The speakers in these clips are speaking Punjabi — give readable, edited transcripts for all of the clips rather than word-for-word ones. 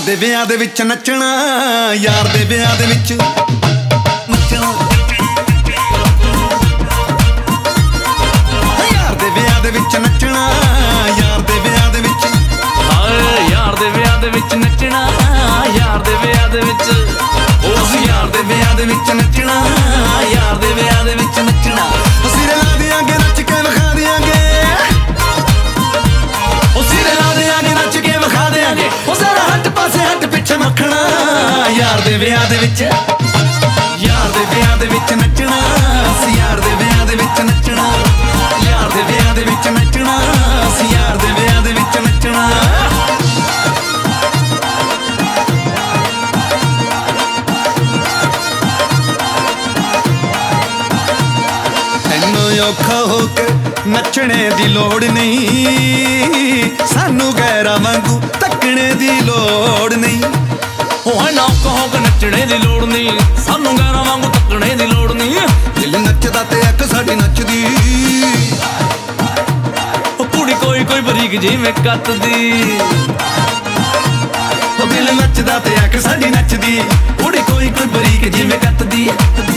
ਦੇ ਵਿਆਹ ਦੇ ਵਿੱਚ ਨੱਚਣਾ, ਯਾਰ ਦੇ ਵਿਆਹ ਦੇ ਵਿੱਚ ਨੱਚਣਾ, ਯਾਰ ਦੇ ਵਿਆਹ ਦੇ ਵਿੱਚ ਨੱਚਣਾ, ਯਾਰ ਦੇ ਵਿਆਹ ਦੇ ਵਿੱਚ, ਹਾਏ ਯਾਰ ਦੇ ਵਿਆਹ ਦੇ ਵਿੱਚ ਨੱਚਣਾ, ਯਾਰ ਦੇ ਵਿਆਹ ਦੇ ਵਿੱਚ, ਉਸ ਯਾਰ ਦੇ ਵਿਆਹ ਦੇ ਵਿੱਚ ਨੱਚਣਾ, ਯਾਰ ਦੇ ਵਿਆਹ ਦੇ ਵਿੱਚ ਨੱਚਣਾ। ਅਸੀਂ ਲਾ ਦਿਆਂਗੇ ਨੱਚ ਕੇ ਵਿਖਾ ਦਿਆਂਗੇ, ਅਸੀਂ ਲਾ ਦਿਆਂਗੇ ਨੱਚ ਕੇ ਵਿਖਾ ਦਿਆਂਗੇ। ਉਹ ਸਾਰਾ ਹੱਟ ਪਾਸੇ ਹੱਟ ਪਿੱਛੇ ਮੱਖਣਾ, ਯਾਰ ਦੇ ਵਿਆਹ ਦੇ ਵਿੱਚ, ਯਾਰ ਦੇ ਵਿਆਹ ਦੇ ਵਿੱਚ ਨੱਚਣਾ, ਅਸੀਂ ਯਾਰ ਦੇ ਵਿਆਹ ਦੇ ਵਿੱਚ ਨੱਚਣਾ, ਯਾਰ ਦੇ ਵਿਆਹ ਦੇ ਵਿੱਚ ਨੱਚਣਾ, ਅਸੀਂ ਯਾਰ ਦੇ ਵਿਆਹ ਦੇ ਵਿੱਚ ਨੱਚਣਾ। ਤੈਨੂੰ ਔਖਾ ਹੋ ਕੇ ਨੱਚਣੇ ਦੀ ਲੋੜ ਨਹੀਂ, ਸਾਨੂੰ ਗੈਰਾਂ ਵਾਂਗੂ ਤੱਕਣੇ ਦੀ ਲੋੜ ਨਹੀਂ। ਉਹ ਨਾ ਕਹੋ ਕਿ ਨੱਚਣੇ ਦੀ ਲੋੜ ਨਹੀਂ, ਸਾਨੂੰ ਗਾਣਾ ਵਾਂਗੂ ਤੱਕਣੇ ਦੀ ਲੋੜ ਨਹੀਂ। ਦਿਲ ਨੱਚਦਾ ਤੇ ਅੱਖ ਸਾਡੀ ਨੱਚਦੀ, ਉਹ ਕੁੜੀ ਕੋਈ ਕੋਈ ਬਰੀਕ ਜਿਵੇਂ ਕੱਤਦੀ, ਉਹ ਦਿਲ ਨੱਚਦਾ ਤੇ ਅੱਖ ਸਾਡੀ ਨੱਚਦੀ, ਕੁੜੀ ਕੋਈ ਕੋਈ ਬਰੀਕ ਜਿਵੇਂ ਕੱਤਦੀ।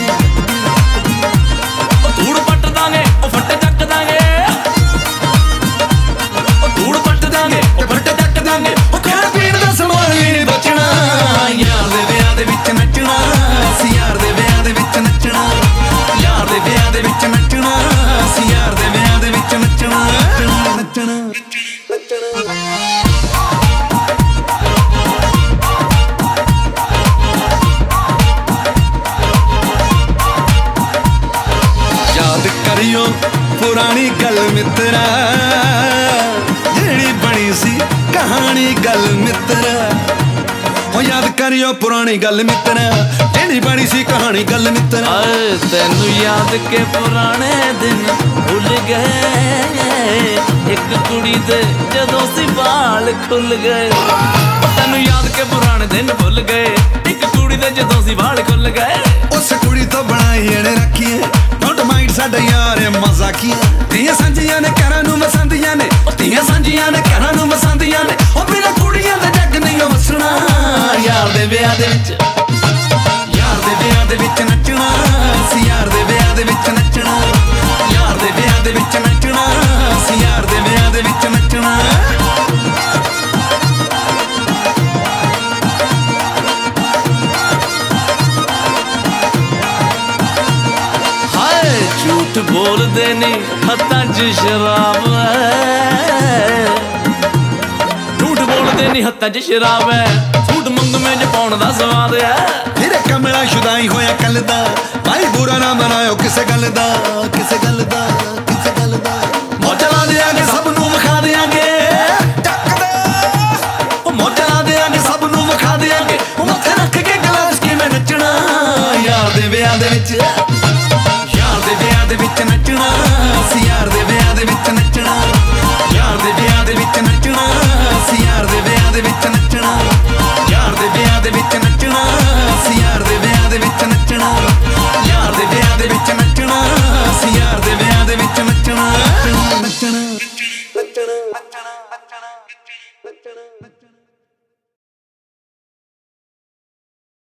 ਉਹ ਧੂੜ ਪੱਟ ਦਾਂਗੇ ਉਹ ਫੱਟੇ ਚੱਕ ਦਾਂਗੇ, ਉਹ ਧੂੜ ਪੱਟ ਦਾਂਗੇ ਉਹ ਫੱਟੇ ਚੱਕ ਦਾਂਗੇ। ਉਹ ਖਾਣ ਪੀਣ ਦਾ ਸਮਾਨ ਵੀ ਨਹੀਂ ਬਚਣਾ, ਯਾਰ ਦੇ ਵਿਆਹ ਦੇ ਵਿੱਚ ਨੱਚਣਾ, ਅਸੀਂ ਯਾਰ ਦੇ ਵਿਆਹ ਦੇ ਵਿੱਚ ਨੱਚਣਾ, ਯਾਰ ਦੇ ਵਿਆਹ ਦੇ ਵਿੱਚ ਨੱਚਣਾ, ਅਸੀਂ ਯਾਰ ਦੇ ਵਿਆਹ ਦੇ ਵਿੱਚ ਨੱਚਣਾ, ਨੱਚਣਾ, ਨੱਚਣਾ। ਯਾਦ ਕਰਿਓ ਪੁਰਾਣੀ ਗੱਲ ਮਿੱਤਰਾ, ਜਿਹੜੀ ਬਣੀ ਸੀ ਕਹਾਣੀ ਗੱਲ ਮਿੱਤਰਾ। ਹੋ ਯਾਦ ਕਰਿਓ ਪੁਰਾਣੀ ਗੱਲ ਮਿੱਤਰਾ, ਜਿਹੜੀ ਬਣੀ ਸੀ ਕਹਾਣੀ ਗੱਲ ਮਿੱਤਰਾ। ਆਏ ਤੈਨੂੰ ਯਾਦ ਕੇ ਪੁਰਾਣੇ ਦਿਨ ਭੁੱਲ ਗਏ, ਇੱਕ ਕੁੜੀ ਦੇ ਜਦੋਂ ਸੀ ਵਾਲ ਖੁੱਲ ਗਏ। ਤੈਨੂੰ ਯਾਦ ਕੇ ਪੁਰਾਣੇ ਦਿਨ ਭੁੱਲ ਗਏ, ਇੱਕ ਕੁੜੀ ਦੇ ਜਦੋਂ ਸੀ ਵਾਲ ਖੁੱਲ ਗਏ। ਉਸ ਕੁੜੀ ਤੋਂ ਬਣਾਈ ਇਹਨੇ ਰੱਖੀਏ, ਡੋਂਟ ਮਾਈਂਡ ਸਾਡਾ ਯਾਰ ਮਜ਼ਾਕੀਆ। ਧੀਆਂ ਸਾਂਝੀਆਂ ਨੇ ਘਰਾਂ ਨੂੰ ਵਸਾਉਂਦੀਆਂ ਨੇ, ਉਹ ਧੀਆਂ ਸਾਂਝੀਆਂ ਨੇ ਘਰਾਂ ਨੂੰ ਵਸਾਉਂਦੀਆਂ ਨੇ। ਉਹ ਬਿਨਾਂ ਕੁੜੀਆਂ ਦੇ ਜੱਗ ਨਹੀਂ ਵਸਣਾ, ਯਾਰ ਦੇ ਵਿਆਹ ਦੇ ਵਿੱਚ, ਯਾਰ ਦੇ ਵਿਆਹ ਦੇ ਵਿੱਚ ਨੱਚਣਾ, ਅਸੀਂ ਯਾਰ ਦੇ ਵਿਆਹ ਦੇ ਵਿੱਚ ਨੱਚਣਾ, ਯਾਰ ਦੇ ਵਿਆਹ ਦੇ ਵਿੱਚ ਨੱਚਣਾ, ਅਸੀਂ ਯਾਰ ਦੇ ਵਿਆਹ ਦੇ ਵਿੱਚ ਨੱਚਣਾ। ਹਾਏ ਝੂਠ ਬੋਲਦੇ ਨਹੀਂ ਹੱਥਾਂ 'ਚ ਸ਼ਰਾਬ ਹੈ, ਝੂਠ ਬੋਲਦੇ ਨਹੀਂ ਹੱਥਾਂ 'ਚ ਸ਼ਰਾਬ ਹੈ, ਝੂਠ ਮੰਗਵੇਂ 'ਚ ਪਾਉਣ ਦਾ ਸਵਾਦ ਹੈ। ਤੇਰੇ ਕਮਲਾ ਸ਼ੁਦਾਈ ਹੋਇਆ ਕੱਲ ਦਾ, ਭਾਈ ਬੁਰਾ ਨਾ ਮਨਾਇਓ ਕਿਸੇ ਗੱਲ ਦਾ, ਕਿਸੇ ਗੱਲ ਦਾ, ਕਿਸੇ ਗੱਲ ਦਾ। ਮੌਜਾਂ ਲਾ ਦਿਆਂਗੇ ਸਭ ਨੂੰ ਵਿਖਾ ਦਿਆਂਗੇ, ਉਹ ਮੌਜਾਂ ਲਾ ਦਿਆਂਗੇ ਸਭ ਨੂੰ ਵਿਖਾ ਦਿਆਂਗੇ। ਉਹ ਮੱਥੇ ਰੱਖ ਕੇ ਗਲਾਸ ਕਿਵੇਂ ਨੱਚਣਾ, ਯਾਰ ਦੇ ਵਿਆਹ ਦੇ ਵਿੱਚ, ਯਾਰ ਦੇ ਵਿਆਹ ਦੇ ਵਿੱਚ ਨੱਚਣਾ, ਅਸੀਂ ਯਾਰ ਦੇ ਵਿਆਹ ਦੇ ਵਿੱਚ ਨੱਚਣਾ, ਯਾਰ ਦੇ ਵਿਆਹ ਦੇ ਵਿੱਚ ਨੱਚਣਾ, ਅਸੀਂ ਯਾਰ ਦੇ ਵਿਆਹ ਦੇ ਵਿੱਚ ਨੱਚਣਾ, ਯਾਰ ਦੇ ਵਿਆਹ ਦੇ ਵਿੱਚ ਨੱਚਣਾ, ਅਸੀਂ ਯਾਰ ਦੇ ਵਿਆਹ ਦੇ ਵਿੱਚ ਨੱਚਣਾ, ਯਾਰ ਦੇ ਵਿਆਹ ਦੇ ਵਿੱਚ ਨੱਚਣਾ, ਅਸੀਂ ਯਾਰ ਦੇ ਵਿਆਹ ਦੇ ਵਿੱਚ ਨੱਚਣਾ, ਨੱਚਣਾ, ਨੱਚਣਾ, ਨੱਚਣਾ, ਨੱਚਣਾ।